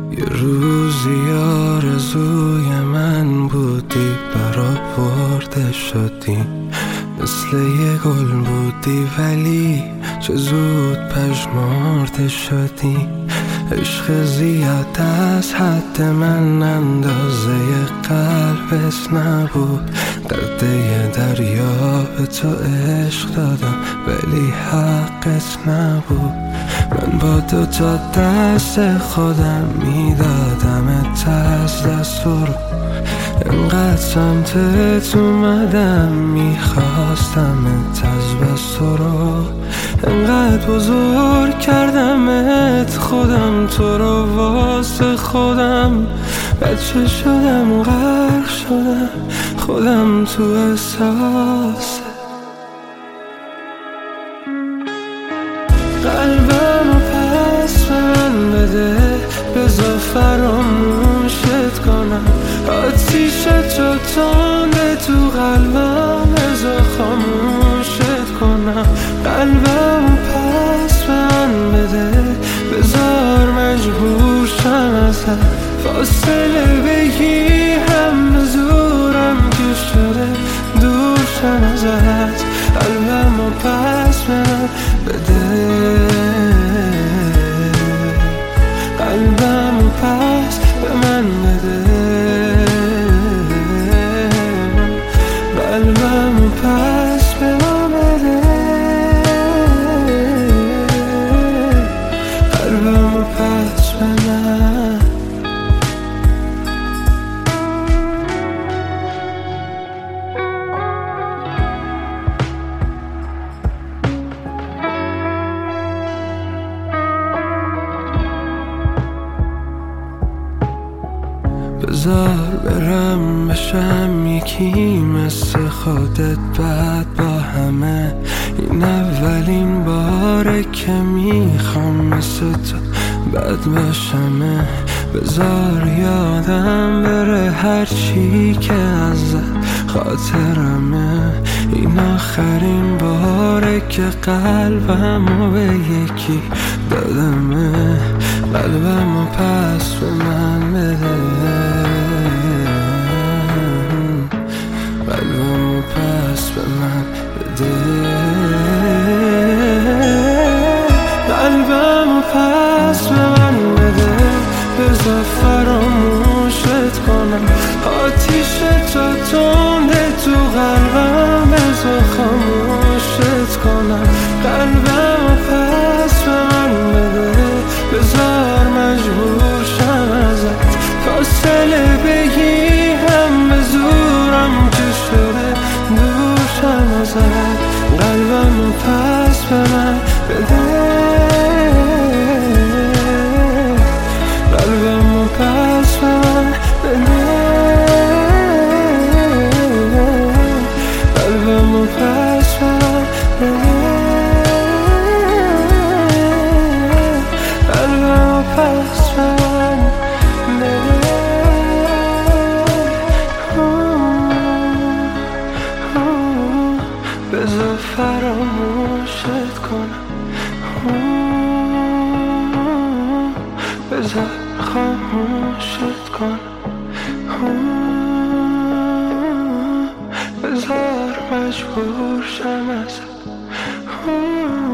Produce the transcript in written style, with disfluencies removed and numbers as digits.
یه روزی آرزوی من بودی، برآورده شدی، مثل یه گل بودی ولی چه زود پژمرده شدی. عشق زیاد از حد من اندازه قلبت نبود، قده دریا به تو عشق دادم ولی حقت نبود. من با دوتا دست خودم میدادمت از دست رو، انقدر سمتت اومدم میخواستمت از بس رو، انقدر بزرگ کردمت خودم تو رو واسه خودم. بچه شدم غرق شدم خودم تو احساس، قلبم رو پس به من بده، بذار فراموشت کنم. آتیشت رو تنده تو قلبم، بذار خاموشت کنم. قلبم رو پس به من بده، بذار مجبور شم ازت، فاصله بگی هم به زورم که شده دور شم ازت. قلبم رو پس به من بده، قلبم رو پس به من بده، قلبم رو پس به من بده، قلبم رو پس به من. بذار برم بشم یکی مثل خودت بعد با همه، این اولین باره که میخوام مثل تو بد باشمه. بذار یادم بره هرچی که ازت خاطرمه، این آخرین باره که قلبمو به یکی دادمه. قلبمو پس به من بده، قلبمو پس به من بده، قلبمو پس به من بده، بذار فراموشت کنم. آتیشت رو تنده تو قلبم، بذار خاموشت کنم. قلبمو پس به من بده، بذار مجبور شم ازت، فاصله بگی هم به زورم که شده دور شم ازت. قلبمو پس به من بده، قلبمو پس به من بده، قلبمو پس به من بده، قلبمو پس به من بده. بذار فراموشت کنم، بذار خاموشت کنم، بذار مجبور شم ازت.